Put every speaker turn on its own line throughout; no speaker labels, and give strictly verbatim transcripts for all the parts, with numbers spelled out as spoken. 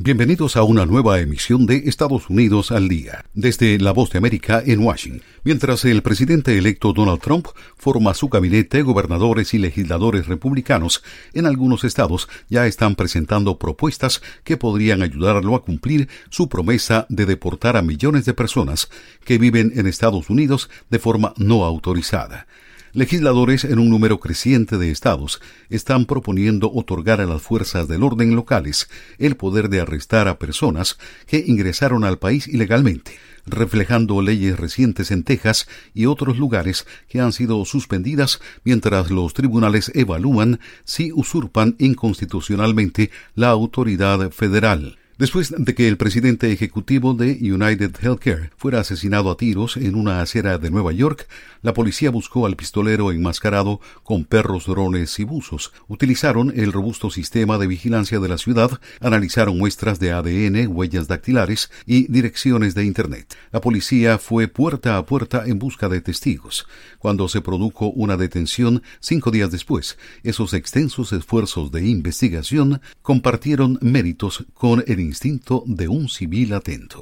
Bienvenidos a una nueva emisión de Estados Unidos al Día, desde La Voz de América en Washington. Mientras el presidente electo Donald Trump forma su gabinete, gobernadores y legisladores republicanos en algunos estados ya están presentando propuestas que podrían ayudarlo a cumplir su promesa de deportar a millones de personas que viven en Estados Unidos de forma no autorizada. Legisladores en un número creciente de estados están proponiendo otorgar a las fuerzas del orden locales el poder de arrestar a personas que ingresaron al país ilegalmente, reflejando leyes recientes en Texas y otros lugares que han sido suspendidas mientras los tribunales evalúan si usurpan inconstitucionalmente la autoridad federal. Después de que el presidente ejecutivo de United Healthcare fuera asesinado a tiros en una acera de Nueva York, la policía buscó al pistolero enmascarado con perros, drones y buzos. Utilizaron el robusto sistema de vigilancia de la ciudad, analizaron muestras de A D N, huellas dactilares y direcciones de Internet. La policía fue puerta a puerta en busca de testigos. Cuando se produjo una detención cinco días después, esos extensos esfuerzos de investigación compartieron méritos con el instinto de un civil atento.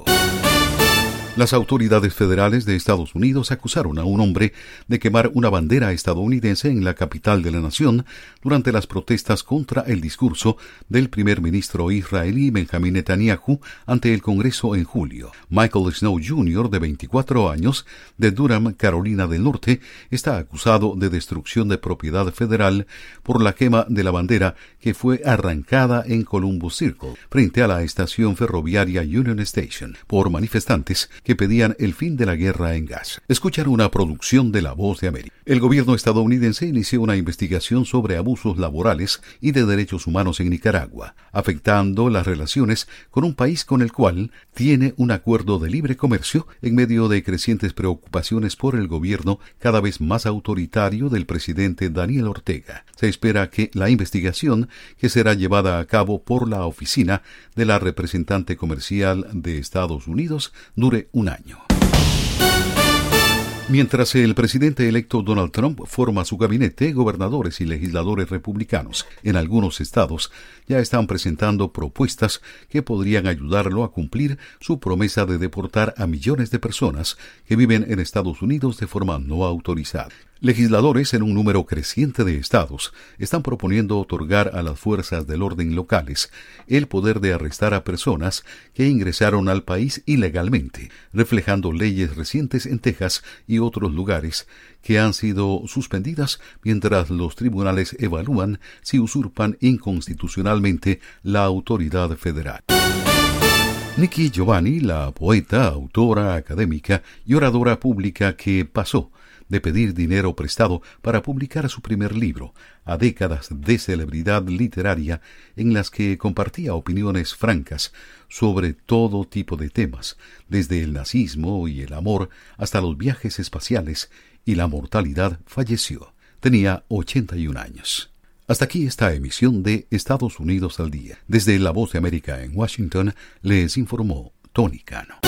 Las autoridades federales de Estados Unidos acusaron a un hombre de quemar una bandera estadounidense en la capital de la nación durante las protestas contra el discurso del primer ministro israelí Benjamín Netanyahu ante el Congreso en julio. Michael Snow junior, de veinticuatro años, de Durham, Carolina del Norte, está acusado de destrucción de propiedad federal por la quema de la bandera que fue arrancada en Columbus Circle, frente a la estación ferroviaria Union Station, por manifestantes que pedían el fin de la guerra en Gaza. Escuchar una producción de La Voz de América. El gobierno estadounidense inició una investigación sobre abusos laborales y de derechos humanos en Nicaragua, afectando las relaciones con un país con el cual tiene un acuerdo de libre comercio en medio de crecientes preocupaciones por el gobierno cada vez más autoritario del presidente Daniel Ortega. Se espera que la investigación, que será llevada a cabo por la oficina de la representante comercial de Estados Unidos, dure un año. Mientras el presidente electo Donald Trump forma su gabinete, gobernadores y legisladores republicanos en algunos estados ya están presentando propuestas que podrían ayudarlo a cumplir su promesa de deportar a millones de personas que viven en Estados Unidos de forma no autorizada. Legisladores en un número creciente de estados están proponiendo otorgar a las fuerzas del orden locales el poder de arrestar a personas que ingresaron al país ilegalmente, reflejando leyes recientes en Texas y otros lugares que han sido suspendidas mientras los tribunales evalúan si usurpan inconstitucionalmente la autoridad federal. Nikki Giovanni, la poeta, autora, académica y oradora pública que pasó de pedir dinero prestado para publicar su primer libro, a décadas de celebridad literaria en las que compartía opiniones francas sobre todo tipo de temas, desde el nazismo y el amor hasta los viajes espaciales y la mortalidad, falleció. Tenía ochenta y un años. Hasta aquí esta emisión de Estados Unidos al Día. Desde La Voz de América en Washington, les informó Tony Cano.